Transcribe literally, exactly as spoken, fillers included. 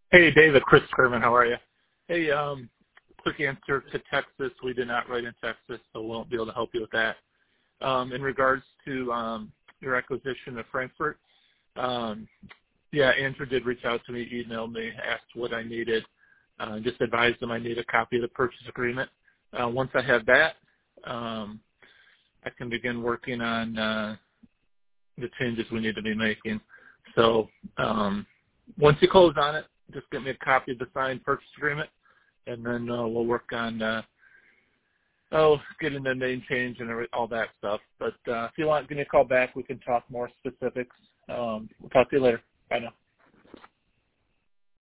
Hey, David, Chris Kerman, how are you? Hey, um, quick answer to Texas. We did not write in Texas, so we won't be able to help you with that. Um, in regards to um, your acquisition of Frankfurt, um, yeah, Andrew did reach out to me, emailed me, asked what I needed, uh, just advised him I need a copy of the purchase agreement. Uh, once I have that, um, I can begin working on uh, the changes we need to be making. So um, once you close on it, just get me a copy of the signed purchase agreement, and then uh, we'll work on uh, oh getting the name change and every, all that stuff. But uh, if you want, give me a call back. We can talk more specifics. Um, we'll talk to you later. Bye now.